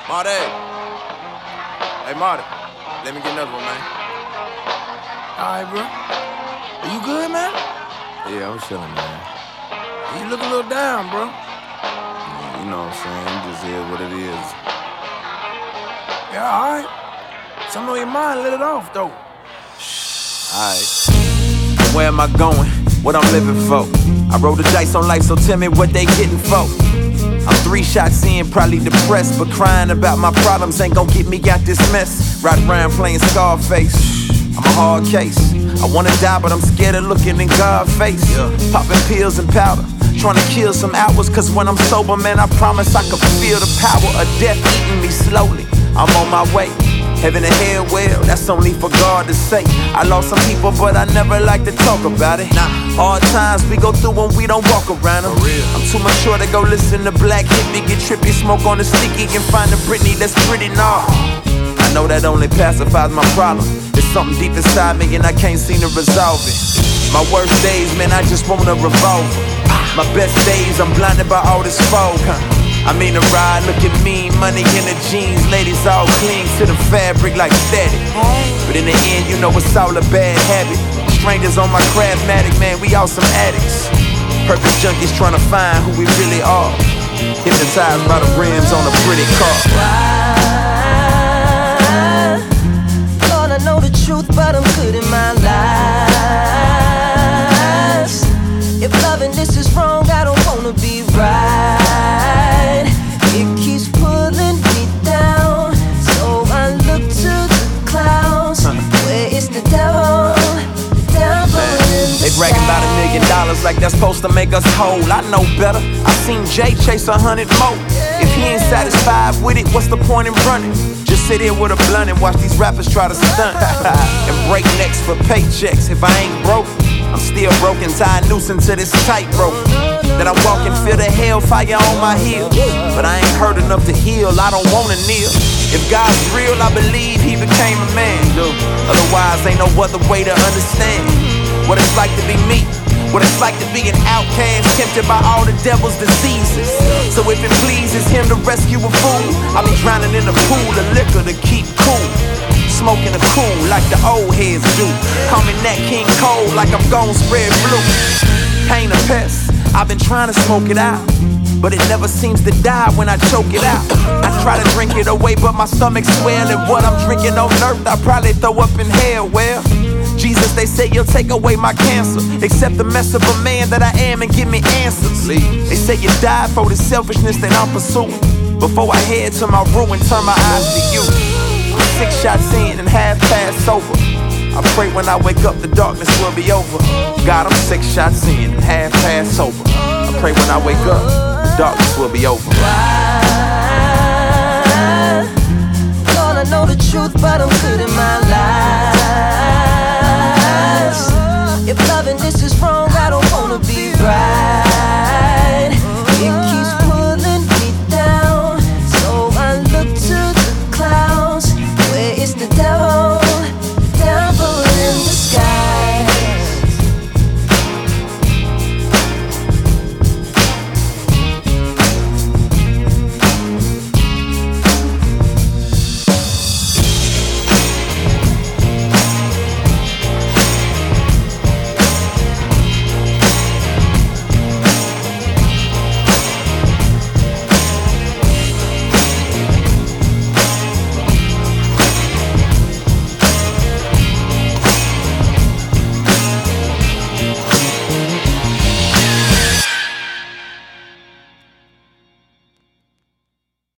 Marty. Hey, Marty. Let me get another one, man. Alright, bro. Are you good, man? Yeah, I'm chilling, man. You look a little down, bro. Yeah, you know what I'm saying? It just is what it is. Yeah, alright. Something on your mind, let it off, though. Alright. Where am I going? What I'm living for? I roll the dice on life, so tell me what they getting for. I'm 3 shots in, probably depressed, but crying about my problems ain't gon' get me out this mess. Ride around playing Scarface. I'm a hard case. I wanna die, but I'm scared of looking in God's face. Popping pills and powder, trying to kill some hours, cause when I'm sober, man, I promise I can feel the power of death eating me slowly. I'm on my way. Heaven and hell, well, that's only for God to say. I lost some people, but I never like to talk about it. Hard times we go through when we don't walk around them. I'm too mature to go listen to Black Hippie, get trippy, smoke on the sticky, and find a Britney that's pretty nah. I know that only pacifies my problem. There's something deep inside me and I can't seem to resolve it. My worst days, man, I just want a revolver. My best days, I'm blinded by all this fog, I mean the ride, look at me, money in the jeans, ladies all cling to the fabric like static. But in the end, you know it's all a bad habit. Strangers on my Craftmatic, man, we all some addicts. Purpose junkies trying to find who we really are. Hypnotized by the rims on a pretty car. Why? Lord, I know the truth, but I'm good in my lies. If loving this is wrong, I don't wanna be right. It keeps pulling me down, so I look to the clouds. Where is the devil? The devil in the They bragging about $1 million like that's supposed to make us whole. I know better. I seen Jay chase 100 more. If he ain't satisfied with it, what's the point in running? Just sit here with a blunt and watch these rappers try to stunt and break necks for paychecks. If I ain't broke, I'm still broken, tied noose into this tightrope. That I'm walking, feel the hellfire on my heel. But I ain't hurt enough to heal, I don't wanna kneel. If God's real, I believe he became a man. Otherwise, ain't no other way to understand what it's like to be me. What it's like to be an outcast, tempted by all the devil's diseases. So if it pleases him to rescue a fool, I'll be drowning in a pool of liquor to keep cool. Smoking a cool like the old heads do. Call me Nat King Cole like I'm gon' spread blue. Pain a pest, I've been trying to smoke it out, but it never seems to die when I choke it out. I try to drink it away, but my stomach's swelling. What I'm drinking on earth, I probably throw up in hell. Well, Jesus, they say you'll take away my cancer. Accept the mess of a man that I am and give me answers. They say you died for the selfishness that I'm pursuing. Before I head to my ruin, turn my eyes to you. 6 shots in and half past sober. I pray when I wake up the darkness will be over. God, I'm 6 shots in and half past sober. I pray when I wake up the darkness will be over. Why? Lord, I know the truth, but I'm good in my lies. If loving this is wrong,